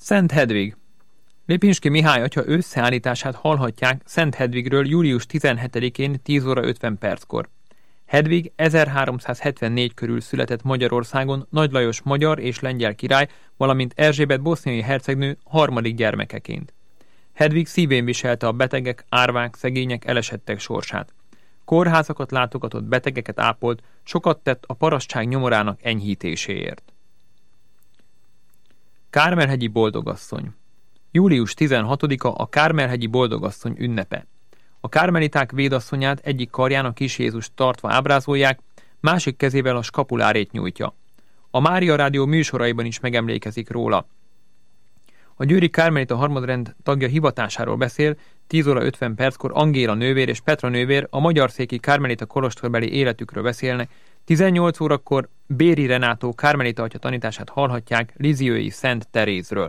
Szent Hedvig. Lipinski Mihály atya összeállítását hallhatják Szent Hedvigről július 17-én 10 óra 50 perckor. Hedvig 1374 körül született Magyarországon Nagy Lajos magyar és lengyel király, valamint Erzsébet boszniai hercegnő harmadik gyermekeként. Hedvig szívén viselte a betegek, árvák, szegények, elesettek sorsát. Kórházakat látogatott, betegeket ápolt, sokat tett a parasztság nyomorának enyhítéséért. Kármelhegyi boldogasszony. Július 16-a a Kármelhegyi boldogasszony ünnepe. A kármeliták védasszonyát egyik karján a kis Jézust tartva ábrázolják, másik kezével a skapulárét nyújtja. A Mária Rádió műsoraiban is megemlékezik róla. A győri kármelita harmadrend tagja hivatásáról beszél, 10 óra 50 perckor Angéla nővér és Petra nővér a magyarszéki kármelita kolostorbeli életükről beszélnek, 18 órakor Béri Renátó kármelita atya tanítását hallhatják Liziói Szent Terézről.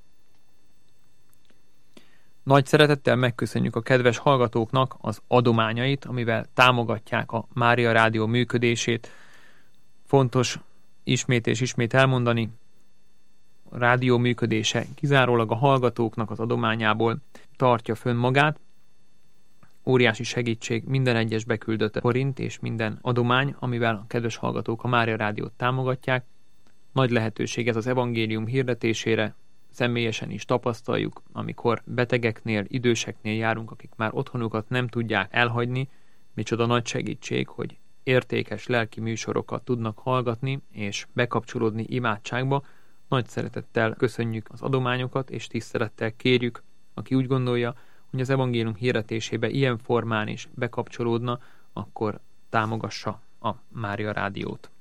Nagy szeretettel megköszönjük a kedves hallgatóknak az adományait, amivel támogatják a Mária Rádió működését. Fontos ismét és ismét elmondani, a rádió működése kizárólag a hallgatóknak az adományából tartja fönn magát. Óriási segítség minden egyes beküldött forint és minden adomány, amivel a kedves hallgatók a Mária Rádiót támogatják. Nagy lehetőség ez az evangélium hirdetésére, személyesen is tapasztaljuk, amikor betegeknél, időseknél járunk, akik már otthonukat nem tudják elhagyni, micsoda nagy segítség, hogy értékes lelki műsorokat tudnak hallgatni és bekapcsolódni imádságba. Nagy szeretettel köszönjük az adományokat, és tisztelettel kérjük, aki úgy gondolja, hogy az evangélium hirdetésébe ilyen formán is bekapcsolódna, akkor támogassa a Mária Rádiót.